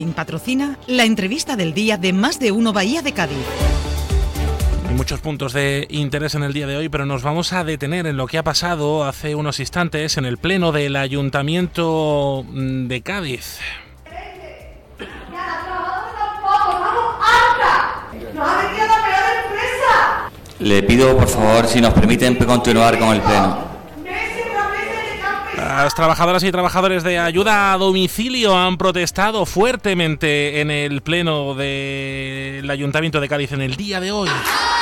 Patrocina la entrevista del día de Más de Uno Bahía de Cádiz. Hay muchos puntos de interés en el día de hoy, pero nos vamos a detener en lo que ha pasado hace unos instantes en el pleno del Ayuntamiento de Cádiz. Le pido, por favor, si nos permiten continuar con el pleno. Las trabajadoras y trabajadores de ayuda a domicilio han protestado fuertemente en el pleno del Ayuntamiento de Cádiz en el día de hoy.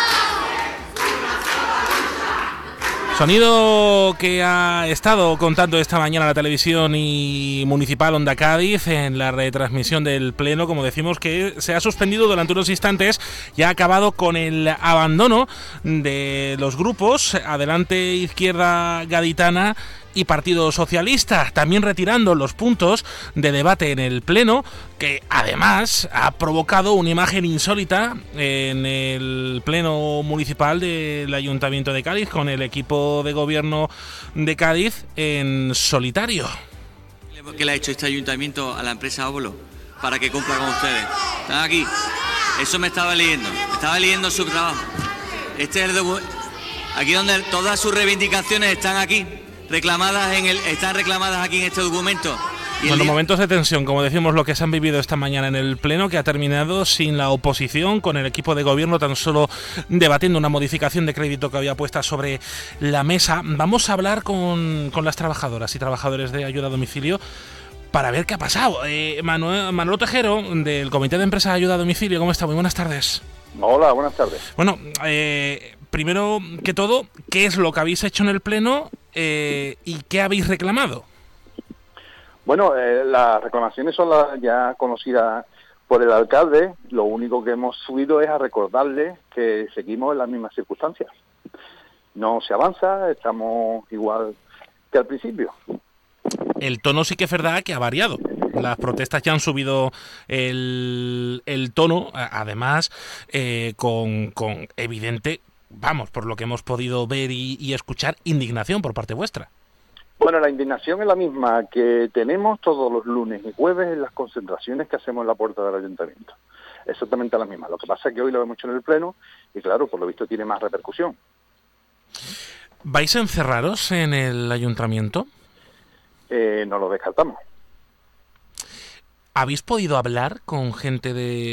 Sonido que ha estado contando esta mañana la televisión y municipal Onda Cádiz en la retransmisión del pleno, como decimos, que se ha suspendido durante unos instantes y ha acabado con el abandono de los grupos Adelante Izquierda Gaditana y Partido Socialista, también retirando los puntos de debate en el pleno, que además ha provocado una imagen insólita en el pleno municipal del Ayuntamiento de Cádiz, con el equipo de gobierno de Cádiz en solitario. ¿Qué le ha hecho este ayuntamiento a la empresa Óbolo para que cumpla con ustedes? Están aquí. Eso me estaba leyendo su trabajo. Este es el aquí donde todas sus reivindicaciones están aquí. Están reclamadas aquí en este documento. Bueno, momentos de tensión, como decimos, lo que se han vivido esta mañana en el pleno, que ha terminado sin la oposición, con el equipo de gobierno tan solo debatiendo una modificación de crédito que había puesta sobre la mesa. Vamos a hablar con las trabajadoras y trabajadores de ayuda a domicilio para ver qué ha pasado. Manolo Tejero, del Comité de Empresa de Ayuda a Domicilio, ¿cómo está? Muy buenas tardes. Hola, buenas tardes. Bueno, primero que todo, ¿qué es lo que habéis hecho en el pleno y qué habéis reclamado? Bueno, las reclamaciones son las ya conocidas por el alcalde. Lo único que hemos subido es a recordarle que seguimos en las mismas circunstancias. No se avanza, estamos igual que al principio. El tono sí que es verdad que ha variado. Las protestas ya han subido el tono, además, con evidente, vamos, por lo que hemos podido ver y escuchar, indignación por parte vuestra. Bueno, la indignación es la misma que tenemos todos los lunes y jueves en las concentraciones que hacemos en la puerta del ayuntamiento. Exactamente la misma. Lo que pasa es que hoy lo hemos hecho en el pleno y, claro, por lo visto tiene más repercusión. ¿Vais a encerraros en el ayuntamiento? No lo descartamos. ¿Habéis podido hablar con gente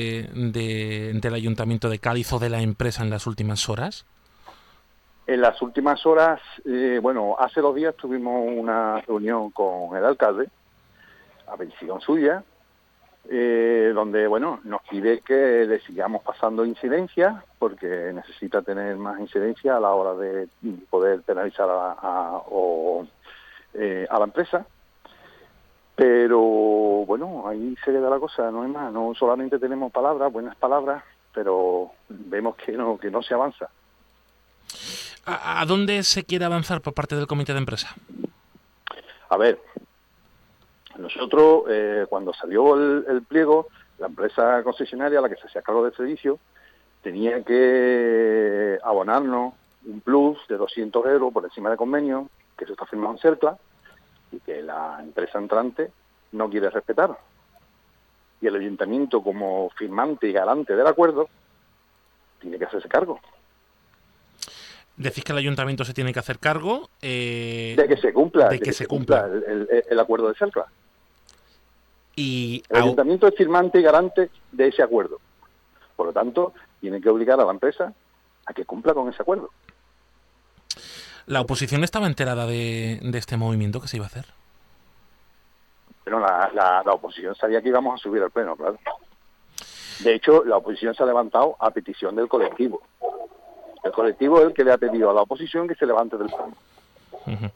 del Ayuntamiento de Cádiz o de la empresa en las últimas horas? En las últimas horas, hace 2 días tuvimos una reunión con el alcalde, a petición suya, donde, nos pide que le sigamos pasando incidencias, porque necesita tener más incidencia a la hora de poder penalizar a la empresa. Pero, ahí se queda la cosa, no hay más. No solamente tenemos buenas palabras, pero vemos que no se avanza. ¿A dónde se quiere avanzar por parte del comité de empresa? A ver, nosotros, cuando salió el pliego, la empresa concesionaria, la que se hacía cargo del servicio, tenía que abonarnos un plus de 200 euros por encima de convenio, que eso está firmado en Cercla, y que la empresa entrante no quiere respetar. Y el ayuntamiento, como firmante y garante del acuerdo, tiene que hacerse cargo. Decís que el ayuntamiento se tiene que hacer cargo de que se cumpla, el acuerdo de Cercla. Y el ayuntamiento es firmante y garante de ese acuerdo. Por lo tanto, tiene que obligar a la empresa a que cumpla con ese acuerdo. ¿La oposición estaba enterada de este movimiento que se iba a hacer? Pero la oposición sabía que íbamos a subir al pleno, claro. De hecho, la oposición se ha levantado a petición del colectivo. El colectivo es el que le ha pedido a la oposición que se levante del pleno. Uh-huh.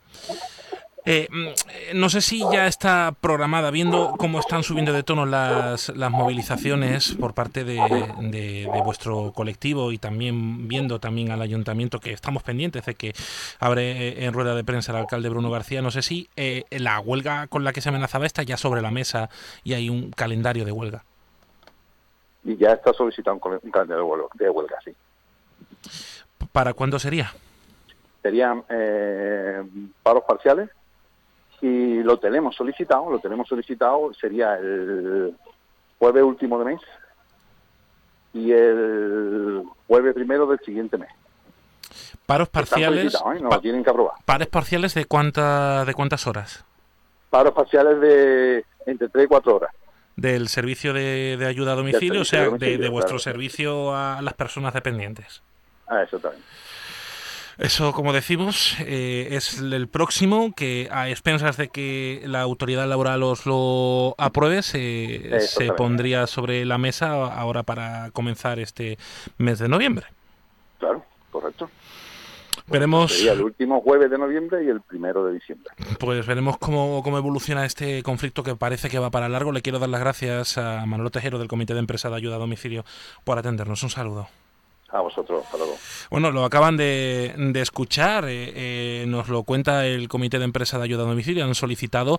No sé si ya está programada, viendo cómo están subiendo de tono las movilizaciones por parte de vuestro colectivo, y también viendo también al ayuntamiento, que estamos pendientes de que abre en rueda de prensa el alcalde Bruno García. No sé si la huelga con la que se amenazaba está ya sobre la mesa y hay un calendario de huelga. Y ya está solicitado un calendario de huelga, sí. ¿Para cuándo sería? Serían paros parciales, y lo tenemos solicitado, sería jueves último de mes y el jueves primero del siguiente mes. Paros parciales. Nos lo tienen que aprobar. ¿Paros parciales de cuántas horas? Paros parciales de entre 3 y 4 horas. Del servicio de ayuda a domicilio, o sea, de vuestro claro. servicio a las personas dependientes. Exactamente. Eso, como decimos, es el próximo, que a expensas de que la autoridad laboral os lo apruebe, se pondría sobre la mesa ahora para comenzar este mes de noviembre. Claro, correcto. Veremos. Sería el último jueves de noviembre y el 1 de diciembre. Pues veremos cómo evoluciona este conflicto, que parece que va para largo. Le quiero dar las gracias a Manolo Tejero, del Comité de Empresa de Ayuda a Domicilio, por atendernos. Un saludo. A vosotros, hasta luego. Bueno, lo acaban de escuchar, nos lo cuenta el Comité de Empresa de Ayuda a Domicilio. Han solicitado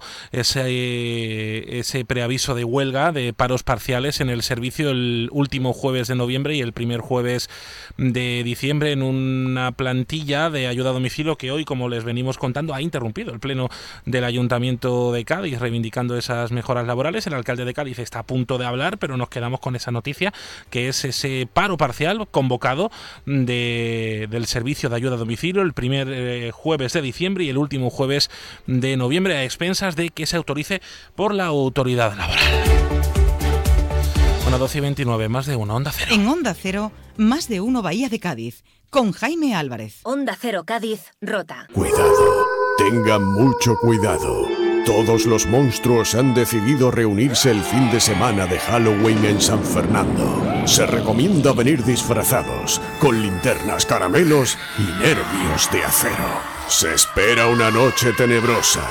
ese preaviso de huelga, de paros parciales en el servicio el último jueves de noviembre y el primer jueves de diciembre, en una plantilla de ayuda a domicilio que hoy, como les venimos contando, ha interrumpido el pleno del Ayuntamiento de Cádiz, reivindicando esas mejoras laborales. El alcalde de Cádiz está a punto de hablar, pero nos quedamos con esa noticia, que es ese paro parcial convocado del servicio de ayuda a domicilio el primer jueves de diciembre y el último jueves de noviembre, a expensas de que se autorice por la autoridad laboral. Bueno, 12:29, más de uno, Onda Cero. En Onda Cero, más de uno Bahía de Cádiz, con Jaime Álvarez. Onda Cero Cádiz, Rota. Cuidado, tengan mucho cuidado. Todos los monstruos han decidido reunirse el fin de semana de Halloween en San Fernando. Se recomienda venir disfrazados, con linternas, caramelos y nervios de acero. Se espera una noche tenebrosa.